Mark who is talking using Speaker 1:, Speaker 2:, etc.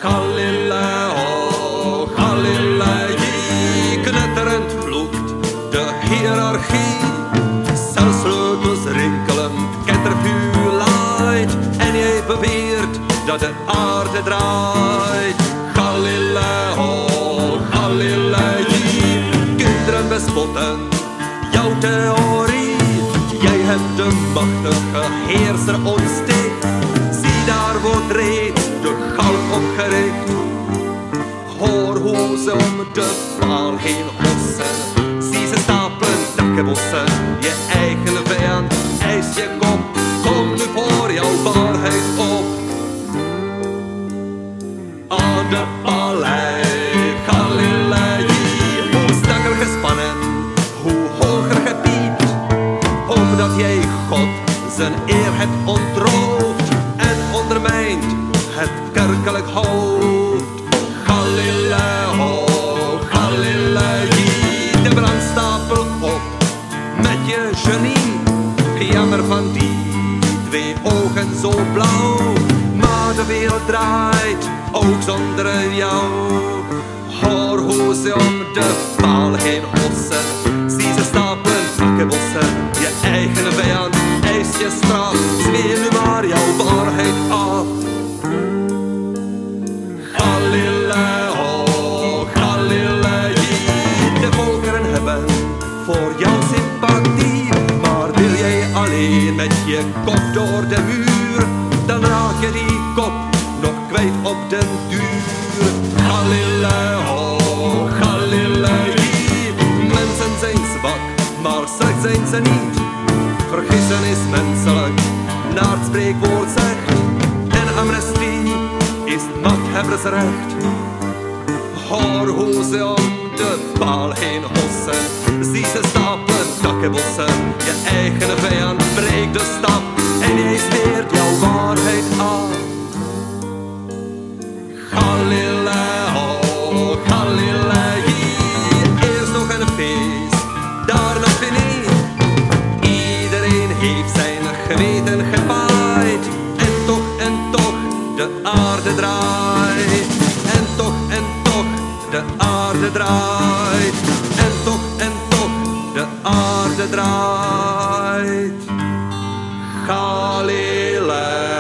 Speaker 1: Galileo, Galilei, knetterend vloekt de hiërarchie. Zelfs sleutels rinkelen, kettervuur laait en jij beweert dat de aarde draait. Galileo, Galilei, kinderen bespotten jouw theorie. Jij hebt de machtige heerser ontsticht. Zie, daar wordt reeds de galg opgericht. Hoor hoe ze om de paal heen hossen. Zie ze stapelen takkenbossen. Je eigen vijand eist je kop. Kom nu voor jouw waarheid op. Aan de paleis Galilei, hoe strakker gespannen, hoe hoger gepiept. Omdat jij God zijn eer hebt ontroofd en ondermijnt het kerkelijk hoofd. Galileo, Galilei, de brandstapel op met je genie. Jammer van die twee ogen zo blauw, maar de wereld draait ook zonder jou. Hoor hoe ze om de paal heen hossen. Zie ze stapelen takkenbossen. Je eigen vijand eist je straf. Zweer nu maar jouw waarheid af. Galileo, Galilei, de volkeren hebben voor jou sympathie. Maar wil jij alleen met je kop door de muur, dan raak je die kop nog kwijt op den duur. Galileo, Galilei, mensen zijn zwak, maar slecht zijn ze niet. Vergissen is menselijk, naar het spreekwoord zegt. En amnestie is machthebbersrecht. Hoor hoe ze om de paal heen hossen. Zie ze stapelen takkenbossen. Je eigen vijand breekt de stap en jij zweert jouw waarheid af. Galileo, Galilei, eerst nog een feest, daarna fini. Iedereen heeft zijn geweten gepaaid. En toch, de aarde draait. En toch, de aarde draait. En toch, de aarde draait. Galilei.